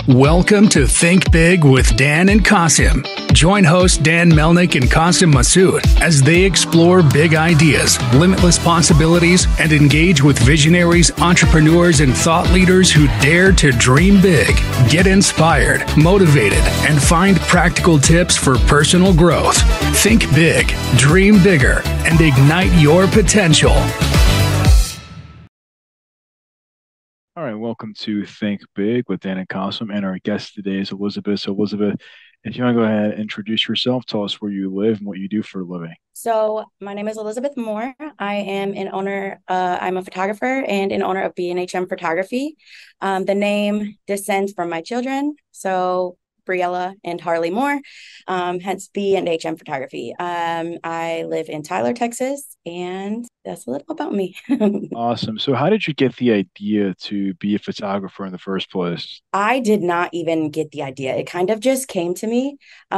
Welcome to Think Big with Dan and Qasim. Join hosts Dan Melnick and Qasim Masood as they explore big ideas, limitless possibilities, and engage with visionaries, entrepreneurs, and thought leaders who dare to dream big, get inspired, motivated, and find practical tips for personal growth. Think big, dream bigger, and ignite your potential. All right, welcome to Think Big with Dan and Qasim, and our guest today is Elizabeth. So, Elizabeth, if you want to go ahead and introduce yourself, tell us where you live and what you do for a living. So my name is Elizabeth Moore. I am an owner. I'm a photographer and an owner of B&HM Photography. The name descends from my children. So Briella and Harley Moore, hence B&HM Photography. I live in Tyler, Texas, and that's a little about me. Awesome. So, how did you get the idea to be a photographer in the first place? I did not even get the idea. It kind of just came to me.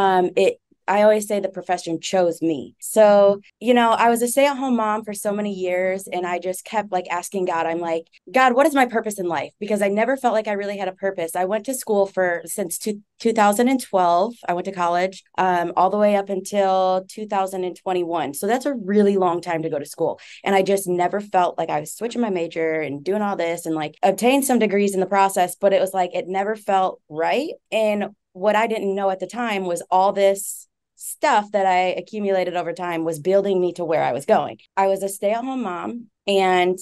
I always say the profession chose me. So, I was a stay-at-home mom for so many years, and I just kept like asking God, I'm like, God, what is my purpose in life? Because I never felt like I really had a purpose. I went to school since 2012. I went to college all the way up until 2021. So that's a really long time to go to school. And I just never felt like I was switching my major and doing all this and like obtained some degrees in the process, but it was like, it never felt right. And what I didn't know at the time was all this stuff that I accumulated over time was building me to where I was going. I was a stay-at-home mom, and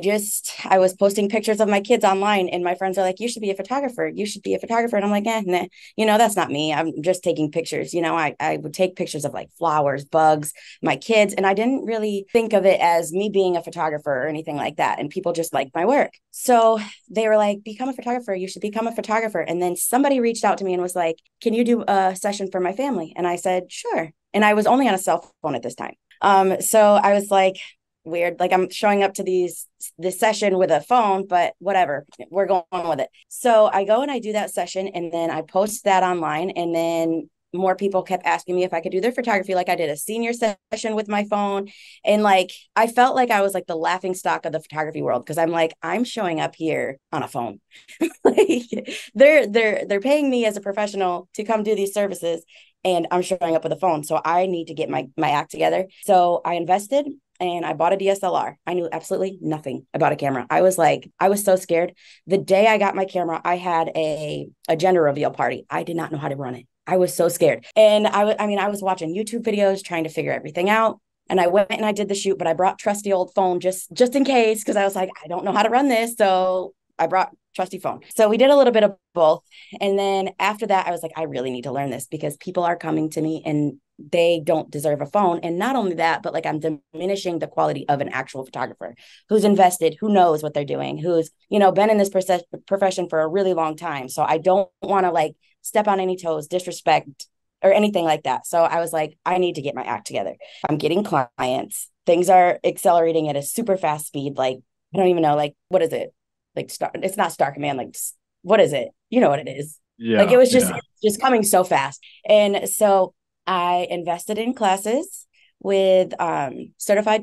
I was posting pictures of my kids online, and my friends are like, you should be a photographer. You should be a photographer. And I'm like, nah, that's not me. I'm just taking pictures. I would take pictures of like flowers, bugs, my kids. And I didn't really think of it as me being a photographer or anything like that. And people just liked my work. So they were like, become a photographer. You should become a photographer. And then somebody reached out to me and was like, can you do a session for my family? And I said, sure. And I was only on a cell phone at this time. So I was like, weird, like I'm showing up to this session with a phone, but whatever, we're going with it. So I go and I do that session, and then I post that online, and then more people kept asking me if I could do their photography. Like I did a senior session with my phone, and like I felt like I was like the laughing stock of the photography world, because I'm showing up here on a phone. Like they're paying me as a professional to come do these services, and I'm showing up with a phone. So I need to get my act together. So I invested and I bought a DSLR. I knew absolutely nothing about a camera. I was so scared. The day I got my camera, I had a gender reveal party. I did not know how to run it. I was so scared. And I was watching YouTube videos, trying to figure everything out. And I went and I did the shoot, but I brought trusty old phone just in case, because I was like, I don't know how to run this. So I brought trusty phone. So we did a little bit of both. And then after that, I was like, I really need to learn this, because people are coming to me and they don't deserve a phone. And not only that, but like I'm diminishing the quality of an actual photographer who's invested, who knows what they're doing, who's, been in this profession for a really long time. So I don't want to like step on any toes, disrespect, or anything like that. So I was like, I need to get my act together. I'm getting clients. Things are accelerating at a super fast speed. Like, I don't even know, like, what is it? Like, it's not Star Command. Like, what is it? You know what it is. Like, it was just coming so fast. And so I invested in classes with certified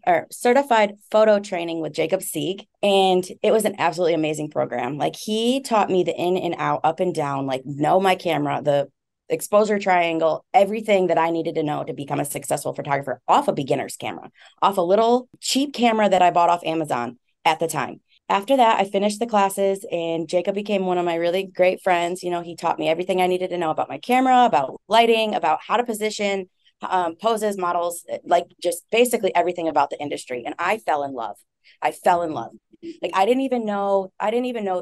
photo training with Jacob Sieg. And it was an absolutely amazing program. Like, he taught me the in and out, up and down, like know my camera, the exposure triangle, everything that I needed to know to become a successful photographer off a beginner's camera, off a little cheap camera that I bought off Amazon at the time. After that, I finished the classes, and Jacob became one of my really great friends. He taught me everything I needed to know about my camera, about lighting, about how to position, poses, models, like just basically everything about the industry. And I fell in love. Like I didn't even know I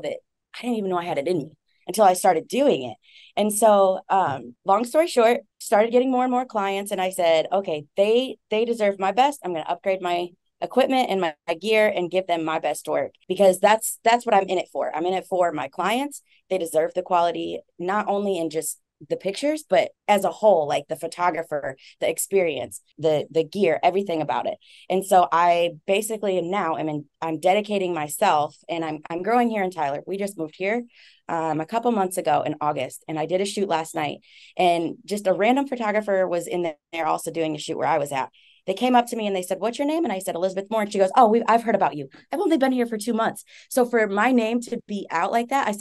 had it in me until I started doing it. And so, long story short, started getting more and more clients. And I said, okay, they deserve my best. I'm going to upgrade my equipment and my gear and give them my best work, because that's what I'm in it for. I'm in it for my clients. They deserve the quality, not only in just the pictures, but as a whole, like the photographer, the experience, the gear, everything about it. And so I basically I'm dedicating myself, and I'm growing here in Tyler. We just moved here a couple months ago in August, and I did a shoot last night, and just a random photographer was in there also doing the shoot where I was at. They came up to me and they said, what's your name? And I said, Elizabeth Moore. And she goes, oh, I've heard about you. I've only been here for 2 months. So for my name to be out like that, I said,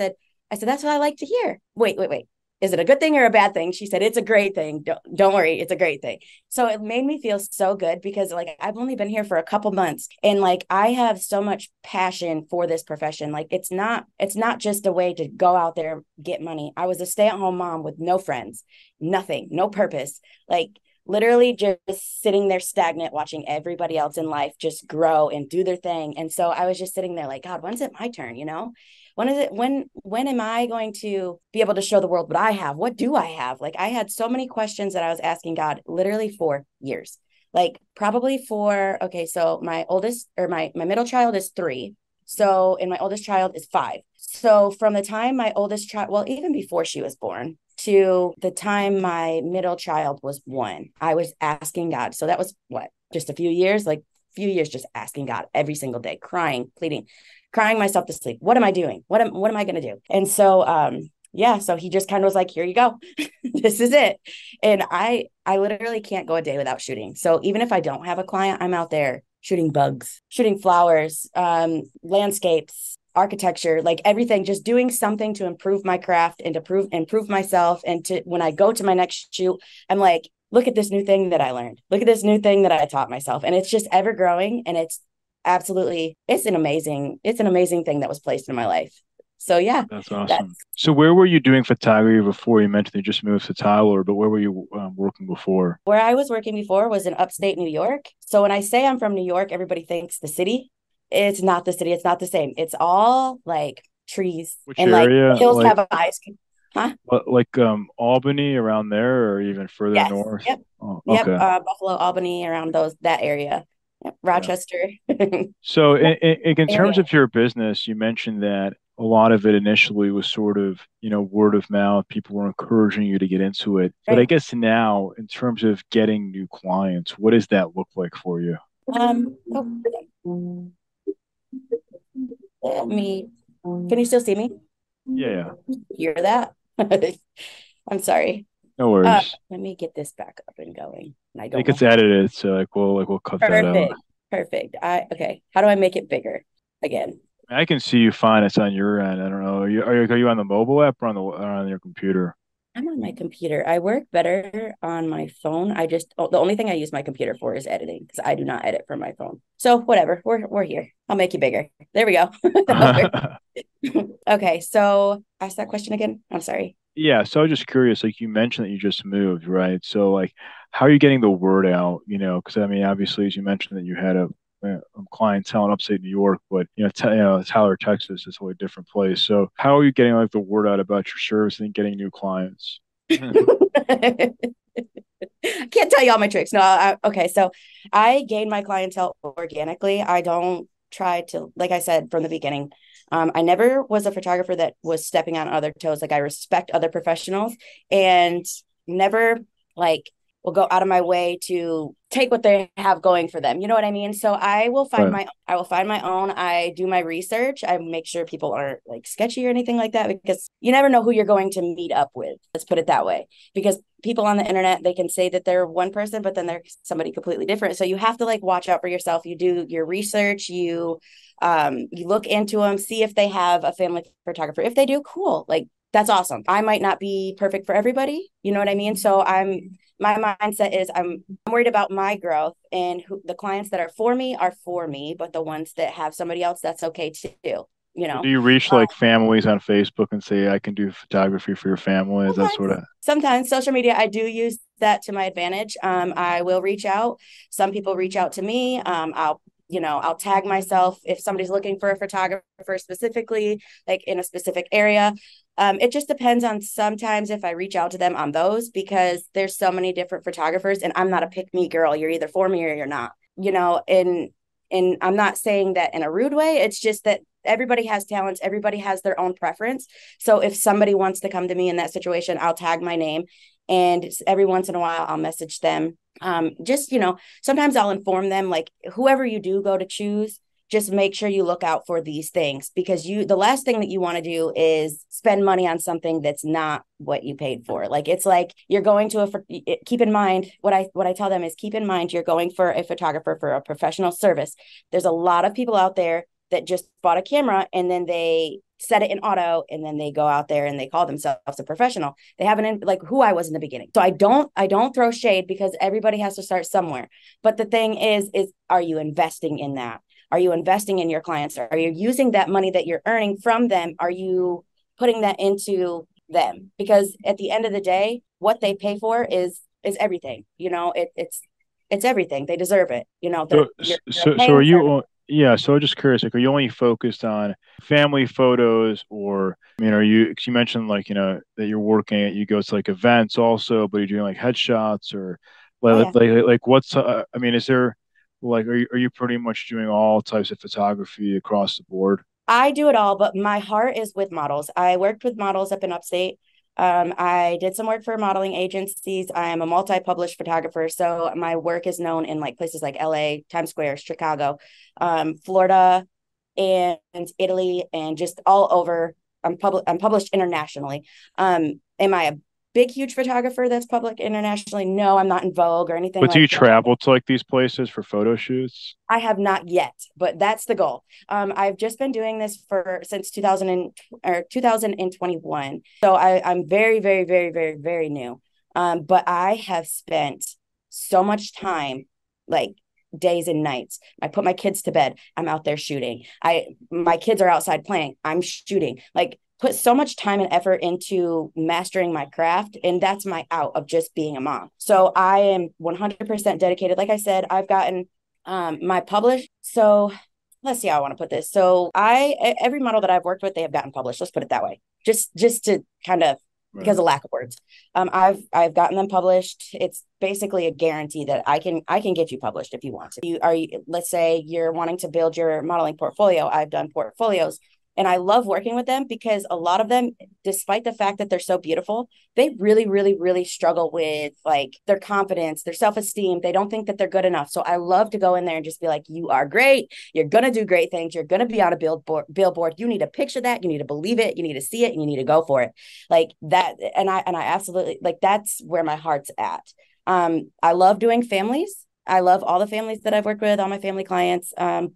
I said, that's what I like to hear. Wait. Is it a good thing or a bad thing? She said, it's a great thing. Don't worry. It's a great thing. So it made me feel so good because like I've only been here for a couple months and like I have so much passion for this profession. Like it's not just a way to go out there, get money. I was a stay-at-home mom with no friends, nothing, no purpose. Like literally just sitting there stagnant, watching everybody else in life just grow and do their thing. And so I was just sitting there like, God, when's it my turn? When is it, when am I going to be able to show the world what I have? What do I have? Like I had so many questions that I was asking God literally for years. Like probably okay, so my oldest or my middle child is 3. So, and my oldest child is 5. So from the time my oldest child, well, even before she was born, to the time my middle child was 1, I was asking God. So that was what, just a few years, just asking God every single day, crying, pleading, crying myself to sleep. What am I doing? What am I going to do? And so, yeah, so he just kind of was like, here you go. This is it. And I literally can't go a day without shooting. So even if I don't have a client, I'm out there shooting bugs, shooting flowers, landscapes, architecture, like everything, just doing something to improve my craft and to improve myself. And to, when I go to my next shoot, I'm like, look at this new thing that I learned. Look at this new thing that I taught myself. And it's just ever growing. And it's an amazing thing that was placed in my life. So yeah, That's awesome. So where were you doing photography before? You mentioned you just moved to Tyler, but where were you working before? Where I was working before was in upstate New York. So when I say I'm from New York, everybody thinks the city. It's not the city. It's not the same. It's all like trees. Which and area? like hills have eyes. Huh? Like Albany around there, or even further Yes. north? Yep. Oh, Yep. okay. Buffalo, Albany, around that area. Yep. Yeah. Rochester. So in terms area. of your business, you mentioned that a lot of it initially was sort of, word of mouth. People were encouraging you to get into it. But I Right. guess now, in terms of getting new clients, what does that look like for you? Oh, let me. Can you still see me? Yeah, Hear that? I'm sorry. no worries. Let me get this back up and going. And I It don't know gets how. edited, so we'll cut that out. Perfect. Okay. How do I make it bigger again? I can see you fine. It's on your end. I don't know. Are you on the mobile app or on your computer? I'm on my computer. I work better on my phone. The only thing I use my computer for is editing because I do not edit from my phone. So whatever. We're here. I'll make you bigger. There we go. Okay. So ask that question again. I'm sorry. Yeah, so I was just curious, like you mentioned that you just moved, right? So like how are you getting the word out, because I mean obviously as you mentioned that you had a clientele in upstate New York, but Tyler, Texas is a totally different place. So how are you getting like the word out about your service and getting new clients? I can't tell you all my tricks. No, okay. So I gain my clientele organically. I don't try to, like I said from the beginning, I never was a photographer that was stepping on other toes. Like I respect other professionals and never like will go out of my way to take what they have going for them. You know what I mean? So Right. I will find my own. I do my research. I make sure people aren't like sketchy or anything like that because you never know who you're going to meet up with. Let's put it that way. Because people on the internet, they can say that they're one person, but then they're somebody completely different. So you have to like watch out for yourself. You do your research, you look into them, see if they have a family photographer. If they do, cool. Like that's awesome. I might not be perfect for everybody. You know what I mean? So my mindset is I'm worried about my growth and the clients that are for me, but the ones that have somebody else, that's okay too. You So know, do you reach like families on Facebook and say I can do photography for your family? Is that sometimes, sort of sometimes social media, I do use that to my advantage. I will reach out. Some people reach out to me. I'll tag myself if somebody's looking for a photographer specifically, like in a specific area. It just depends on sometimes if I reach out to them on those because there's so many different photographers and I'm not a pick me girl. You're either for me or you're not, and I'm not saying that in a rude way. It's just that everybody has talents. Everybody has their own preference. So if somebody wants to come to me in that situation, I'll tag my name and every once in a while I'll message them. Sometimes I'll inform them like whoever you do go to choose, just make sure you look out for these things because the last thing that you want to do is spend money on something that's not what you paid for. Like it's like you're going to keep in mind what I tell them is keep in mind you're going for a photographer for a professional service. There's a lot of people out there that just bought a camera and then they set it in auto, and then they go out there and they call themselves a professional. They haven't, like who I was in the beginning. So I don't throw shade, because everybody has to start somewhere. But the thing is are you investing in that? Are you investing in your clients? Are you using that money that you're earning from them? Are you putting that into them? Because at the end of the day, what they pay for is everything. It's everything. They deserve it. So, You're so paying are for you? Yeah. So I'm just curious, like, are you only focused on family photos, or I mean, are you? Because you mentioned like that you're working at, you go to like events also, but you're doing like headshots or Oh like yeah. what's? I mean, is there like are you pretty much doing all types of photography across the board? I do it all, but my heart is with models. I worked with models up in upstate. I did some work for modeling agencies. I am a multi-published photographer, so my work is known in like places like LA, Times Square, Chicago, Florida, and Italy, and just all over. I'm published internationally. Am I a big, huge photographer that's public internationally? No, I'm not in Vogue or anything But do like you that. travel to like these places for photo shoots? I have not yet, but that's the goal. I've just been doing this for since 2021. So I'm very, very, very, very, very new. But I have spent so much time, like days and nights. I put my kids to bed. I'm out there shooting. My kids are outside playing. I'm shooting. Like put so much time and effort into mastering my craft, and that's my out of just being a mom. So I am 100% dedicated. Like I said, I've gotten my published. So let's see how I want to put this. So every model that I've worked with, they have gotten published. Let's put it that way. Just to kind of, Right. because of lack of words. I've gotten them published. It's basically a guarantee that I can get you published if you want to. Let's say you're wanting to build your modeling portfolio. I've done portfolios, and I love working with them because a lot of them, despite the fact that they're so beautiful, they really, really, really struggle with like their confidence, their self-esteem. They don't think that they're good enough. So I love to go in there and just be like, you are great. You're going to do great things. You're going to be on a billboard. You need to picture that. You need to believe it. You need to see it, and you need to go for it. Like that. And I absolutely, like, that's where my heart's at. I love doing families. I love all the families that I've worked with, all my family clients.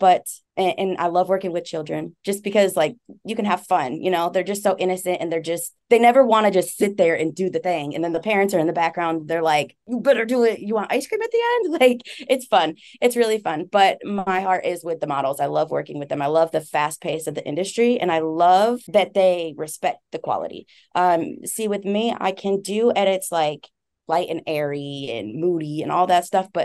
And I love working with children just because like you can have fun, they're just so innocent, and they never want to just sit there and do the thing. And then the parents are in the background. They're like, you better do it. You want ice cream at the end? Like it's fun. It's really fun. But my heart is with the models. I love working with them. I love the fast pace of the industry, and I love that they respect the quality. See, with me, I can do edits like light and airy and moody and all that stuff. But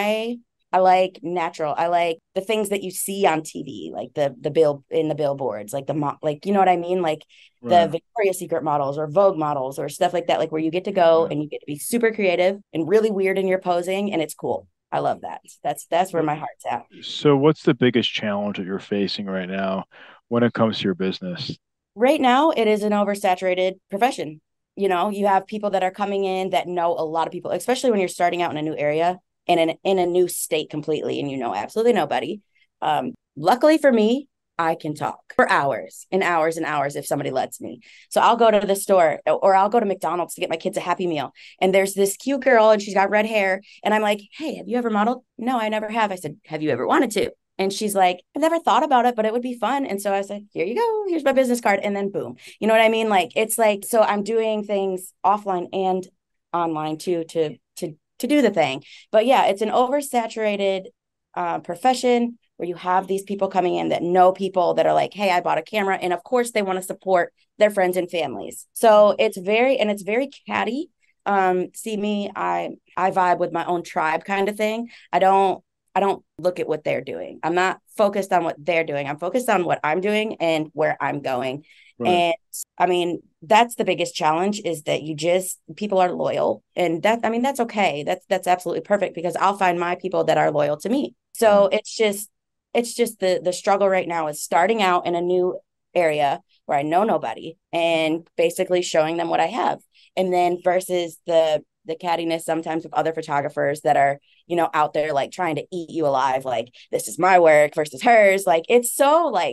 I like natural. I like the things that you see on TV, like the bill in the billboards, like like, you know what I mean? Like the Right. Victoria's Secret models or Vogue models or stuff like that, like where you get to go Right. and you get to be super creative and really weird in your posing, and it's cool. I love that. That's where So, my heart's at. so what's the biggest challenge that you're facing right now when it comes to your business? Right now, it is an oversaturated profession. You have people that are coming in that know a lot of people, especially when you're starting out in a new area and in a new state completely, and you know absolutely nobody. Luckily for me, I can talk for hours and hours and hours if somebody lets me. So I'll go to the store, or I'll go to McDonald's to get my kids a Happy Meal. And there's this cute girl and she's got red hair. And I'm like, hey, have you ever modeled? No, I never have. I said, have you ever wanted to? And she's like, I've never thought about it, but it would be fun. And so I said, here you go. Here's my business card. And then boom. You know what I mean? Like, it's like, so I'm doing things offline and online too, to do the thing. But yeah, it's an oversaturated profession where you have these people coming in that know people that are like, hey, I bought a camera. And of course they want to support their friends and families. So it's very catty. See me, I vibe with my own tribe kind of thing. I don't look at what they're doing. I'm not focused on what they're doing. I'm focused on what I'm doing and where I'm going. Right. And I mean, that's the biggest challenge, is that people are loyal. And that's okay. That's absolutely perfect, because I'll find my people that are loyal to me. Right. So it's just the struggle right now is starting out in a new area where I know nobody and basically showing them what I have. And then versus the cattiness sometimes with other photographers that are, out there like trying to eat you alive, like this is my work versus hers. Like it's so like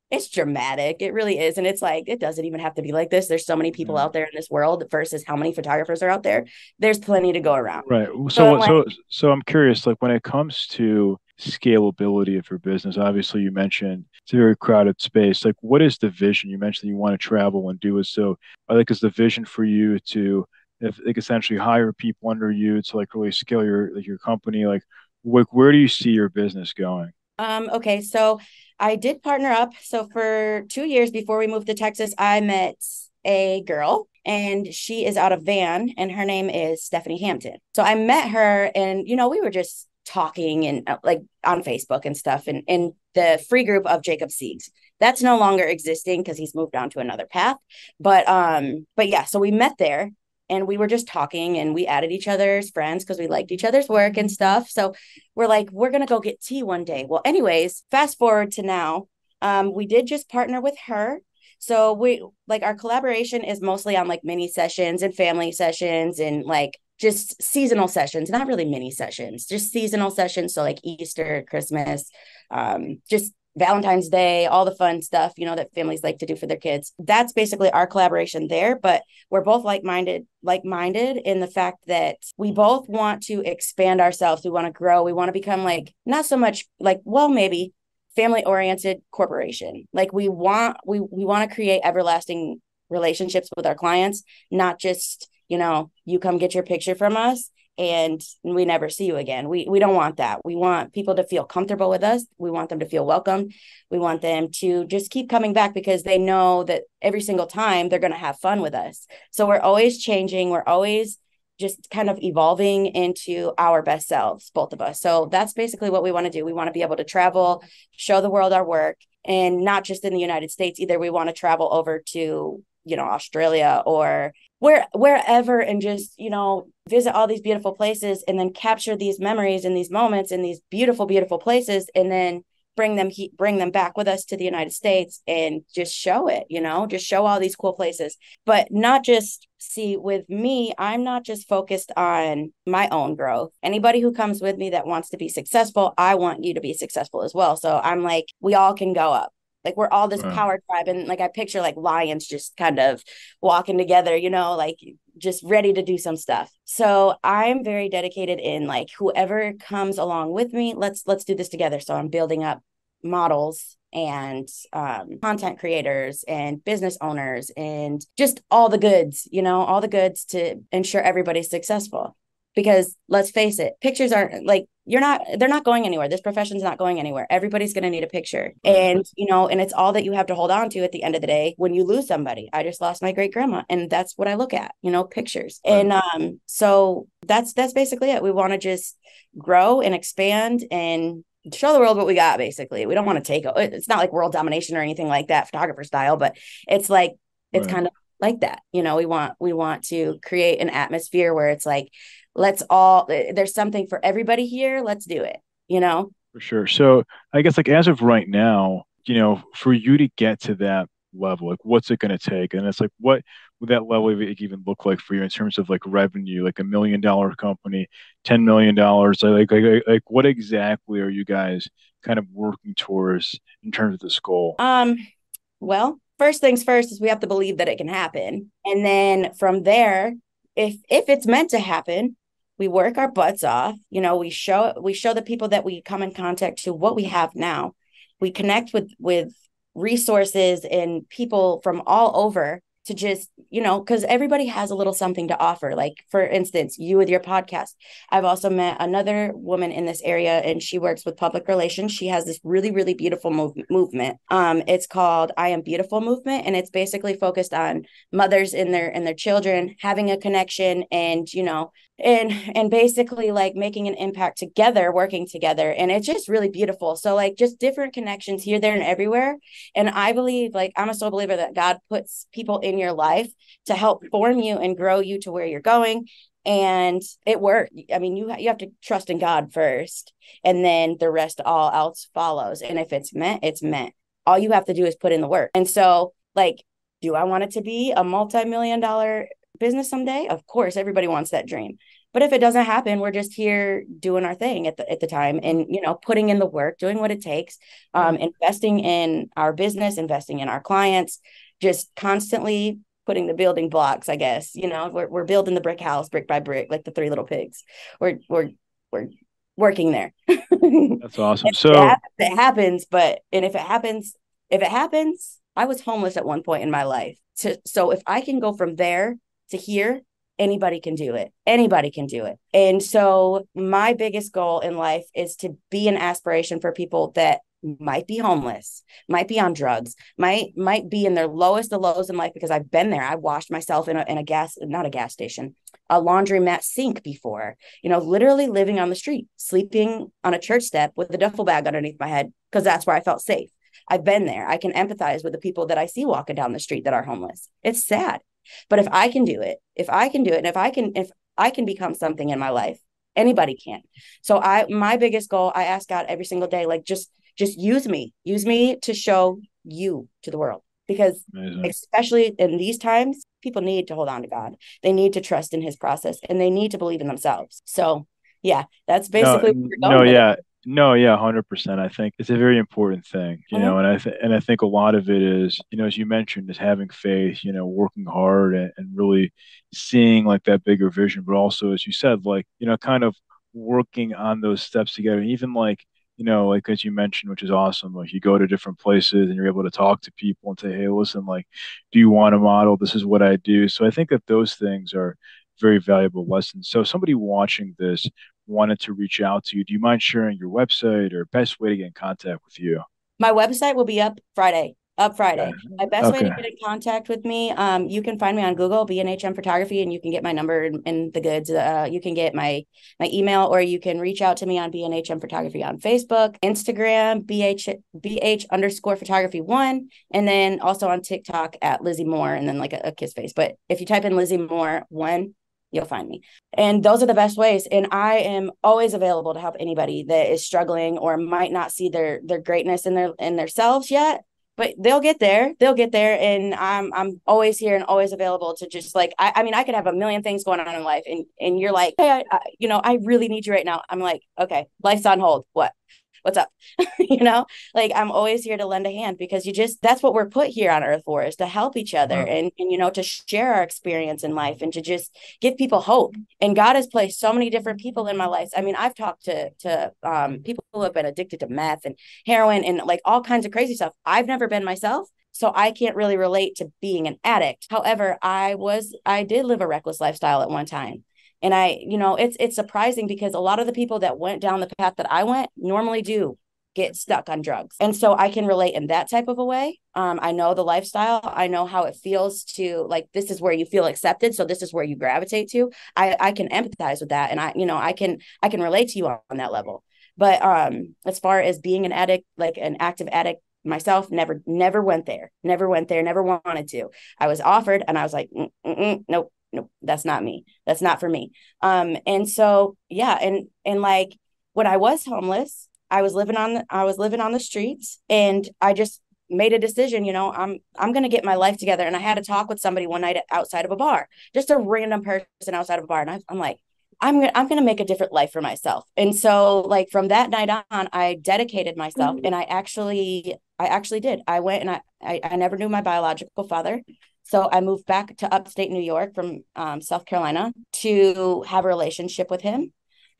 it's dramatic. It really is. And it's like, it doesn't even have to be like this. There's so many people Yeah. out there in this world versus how many photographers are out there. There's plenty to go around. Right. So So I'm what? like, So I'm curious. Like when it comes to scalability of your business, obviously you mentioned it's a very crowded space. Like, what is the vision? You mentioned you want to travel and do it. So, like, is the vision for you to, if like essentially hire people under you to like really scale your company? Like, where do you see your business going? okay, so I did partner up. So for 2 years before we moved to Texas, I met a girl and she is out of Van and her name is Stephanie Hampton. So I met her and, we were just talking and like on Facebook and stuff and in the free group of Jacob Siegs. That's no longer existing because he's moved on to another path. But yeah, so we met there and we were just talking and we added each other's friends because we liked each other's work and stuff. So we're like, we're going to go get tea one day. Well, anyways, fast forward to now. We did just partner with her. So we like our collaboration is mostly on like mini sessions and family sessions and like just seasonal sessions, not really mini sessions, just seasonal sessions. So like Easter, Christmas, just Valentine's Day, all the fun stuff, that families like to do for their kids. That's basically our collaboration there. But we're both like-minded in the fact that we both want to expand ourselves. We want to grow. We want to become like, not so much like, well, maybe family oriented corporation. Like we want to create everlasting relationships with our clients, not just, you come get your picture from us and we never see you again. We don't want that. We want people to feel comfortable with us. We want them to feel welcome. We want them to just keep coming back because they know that every single time they're going to have fun with us. So we're always changing. We're always just kind of evolving into our best selves, both of us. So that's basically what we want to do. We want to be able to travel, show the world our work, and not just in the United States either. We want to travel over to, Australia or wherever and just, visit all these beautiful places and then capture these memories and these moments in these beautiful, beautiful places and then bring them back with us to the United States and just show it, just show all these cool places. But not just see with me, I'm not just focused on my own growth. Anybody who comes with me that wants to be successful, I want you to be successful as well. So I'm like, we all can go up. Like we're all this Right. power tribe. And like I picture like lions just kind of walking together, like just ready to do some stuff. So I'm very dedicated in like whoever comes along with me, let's do this together. So I'm building up models and content creators and business owners and just all the goods, all the goods to ensure everybody's successful. Because let's face it, pictures aren't like they're not going anywhere. This profession's not going anywhere. Everybody's going to need a picture. And, and it's all that you have to hold on to at the end of the day when you lose somebody. I just lost my great grandma and that's what I look at, pictures. Right. And so that's basically it. We want to just grow and expand and show the world what we got. Basically, we don't want to it's not like world domination or anything like that, photographer style, but it's like, it's Right. kind of like that. We want to create an atmosphere where it's like, there's something for everybody here. Let's do it, For sure. So I guess like as of right now, for you to get to that level, like what's it going to take? And it's like, what would that level even look like for you in terms of like revenue, like $1 million company, $10 million? Like what exactly are you guys kind of working towards in terms of this goal? Well, first things first is we have to believe that it can happen. And then from there, if it's meant to happen, we work our butts off. We show the people that we come in contact to what we have now. We connect with resources and people from all over to just, because everybody has a little something to offer. Like, for instance, you with your podcast. I've also met another woman in this area and she works with public relations. She has this really, really beautiful movement. It's called I Am Beautiful movement. And it's basically focused on mothers and their children having a connection and, and basically like making an impact together, working together. And it's just really beautiful. So like just different connections here, there, and everywhere. And I believe, like, I'm a soul believer that God puts people in your life to help form you and grow you to where you're going. And it worked. I mean, you have to trust in God first, and then the rest all else follows. And if it's meant, it's meant. All you have to do is put in the work. And so, like, do I want it to be a multi-million-dollar business someday? Of course, everybody wants that dream. But if it doesn't happen, we're just here doing our thing at the time, and putting in the work, doing what it takes, Right. investing in our business, investing in our clients, just constantly putting the building blocks, I guess. We're building the brick house brick by brick, like the Three Little Pigs. We're working there. That's awesome. So It happens, but and if it happens, I was homeless at one point in my life. So if I can go from there to here, anybody can do it. Anybody can do it. And so my biggest goal in life is to be an aspiration for people that might be homeless, might be on drugs, might be in their lowest of lows in life, because I've been there. I washed myself in a gas, not a gas station, a laundromat sink before, literally living on the street, sleeping on a church step with a duffel bag underneath my head, because that's where I felt safe. I've been there. I can empathize with the people that I see walking down the street that are homeless. It's sad. But if I can do it, and if I can become something in my life, anybody can. So my biggest goal, I ask God every single day, like, just use me to show you to the world, because amazing. especially in these times, people need to hold on to God. They need to trust in his process, and they need to believe in themselves. So yeah, that's No, basically where we're no, going with it. yeah. No, yeah, 100%. I think it's a very important thing, Mhm. and I think a lot of it is, as you mentioned, is having faith, working hard and really seeing like that bigger vision, but also, as you said, like, kind of working on those steps together. And even like, like as you mentioned, which is awesome, like you go to different places and you're able to talk to people and say, hey, listen, like, do you want a model? This is what I do. So I think that those things are very valuable lessons. So somebody watching this wanted to reach out to you, do you mind sharing your website or best way to get in contact with you? My website will be up Friday. Up Okay. Friday. My best way to Okay. get in contact with me, you can find me on Google, B&HM Photography, and you can get my number and the goods. You can get my email, or you can reach out to me on B&HM Photography on Facebook, Instagram, BH underscore photography one, and then also on TikTok at Lizzie Moore, and then like a kiss face. But if you type in Lizzie Moore one, you'll find me. And those are the best ways. And I am always available to help anybody that is struggling or might not see their greatness in their selves yet, but they'll get there. They'll get there. And I'm always here and always available to just like, I mean, I could have a million things going on in life, and you're like, hey, I really need you right now. I'm like, okay, life's on hold. What's up? Like, I'm always here to lend a hand, because that's what we're put here on earth for, is to help each other, Wow. and to share our experience in life, and to just give people hope. And God has placed so many different people in my life. I mean, I've talked to people who have been addicted to meth and heroin and like all kinds of crazy stuff. I've never been myself, so I can't really relate to being an addict. However, I did live a reckless lifestyle at one time. And it's surprising, because a lot of the people that went down the path that I went normally do get stuck on drugs. And so I can relate in that type of a way. I know the lifestyle. I know how it feels to, like, this is where you feel accepted. So this is where you gravitate to. I can empathize with that. And I can relate to you on that level. But as far as being an addict, like an active addict myself, never went there, never wanted to. I was offered, and I was like, nope, that's not me. That's not for me. And so, yeah. And like, when I was homeless, I was living on the streets, and I just made a decision, I'm going to get my life together. And I had a talk with somebody one night outside of a bar, just a random person outside of a bar. And I'm like, I'm going to make a different life for myself. And so, like, from that night on, I dedicated myself, and I actually did. I went, and I never knew my biological father. So I moved back to upstate New York from South Carolina to have a relationship with him.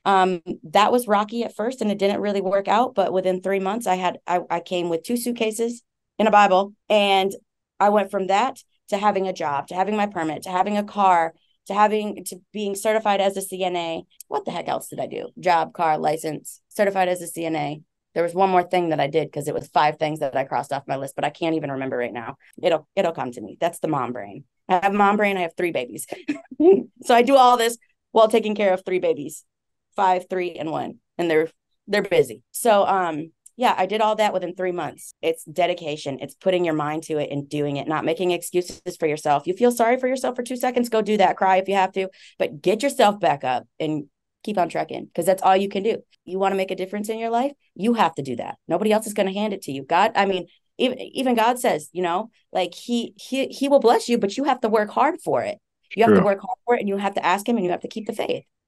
That was rocky at first, and it didn't really work out. But within 3 months, I came with 2 suitcases and a Bible, and I went from that to having a job, to having my permit, to having a car, to being certified as a CNA. What the heck else did I do? Job, car, license, certified as a CNA. There was one more thing that I did, because it was 5 things that I crossed off my list, but I can't even remember right now. It'll come to me. That's the mom brain. I have mom brain. I have 3 babies. So I do all this while taking care of 3 babies, 5, 3, and 1, and they're busy. So yeah, I did all that within 3 months. It's dedication. It's putting your mind to it and doing it, not making excuses for yourself. You feel sorry for yourself for 2 seconds, go do that, cry if you have to, but get yourself back up and keep on trucking, because that's all you can do. You want to make a difference in your life, you have to do that. Nobody else is going to hand it to you. God, I mean, even God says, like, he will bless you, but you have to work hard for it. You have to True. work hard for it, and you have to ask him, and you have to keep the faith.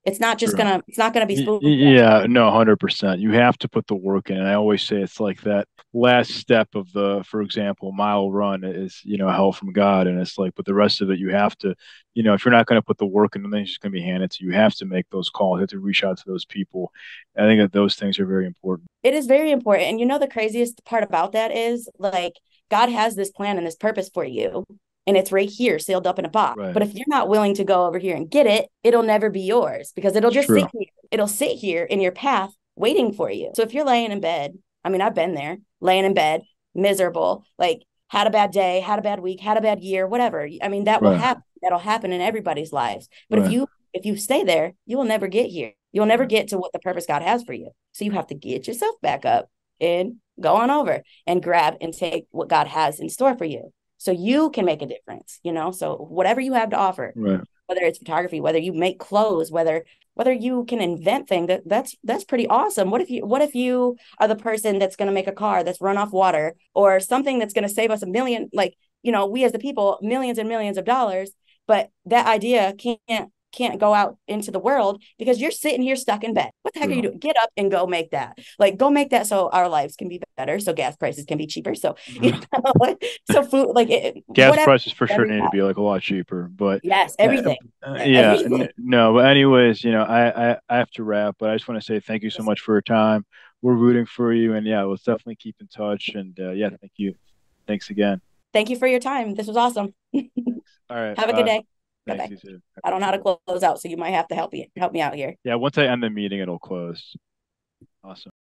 It's not just True. it's not gonna be spoon fed. Yeah, no, 100%. You have to put the work in. And I always say it's like that last step of the, for example, mile run is, help from God. And it's like, but the rest of it, you have to, if you're not going to put the work in, then it's just going to be handed to you. You have to make those calls. You have to reach out to those people. I think that those things are very important. It is very important. And the craziest part about that is like God has this plan and this purpose for you. And it's right here, sealed up in a box. Right. But if you're not willing to go over here and get it, it'll never be yours because it'll just sit here. It'll sit here in your path waiting for you. So if you're laying in bed, I mean, I've been there, laying in bed, miserable, like had a bad day, had a bad week, had a bad year, whatever. I mean, that will happen. That'll happen in everybody's lives. But if you stay there, you will never get here. You'll never get to what the purpose God has for you. So you have to get yourself back up and go on over and grab and take what God has in store for you. So you can make a difference, so whatever you have to offer, whether it's photography, whether you make clothes, whether you can invent things, that's pretty awesome. What if you are the person that's going to make a car that's run off water or something that's going to save us a million, like, we as the people, millions and millions of dollars, but that idea can't go out into the world because you're sitting here stuck in bed. What the heck are you doing? Get up and go make that. Like, go make that so our lives can be better, so gas prices can be cheaper. So, so food, like gas prices for sure need to be like a lot cheaper. But yes, everything. No. But anyways, I have to wrap. But I just want to say thank you so much for your time. We're rooting for you, and let's definitely keep in touch. And thank you. Thanks again. Thank you for your time. This was awesome. All right. Have a good day. Thanks, I don't know how to close out, so you might have to help me out here. Yeah, once I end the meeting, it'll close. Awesome.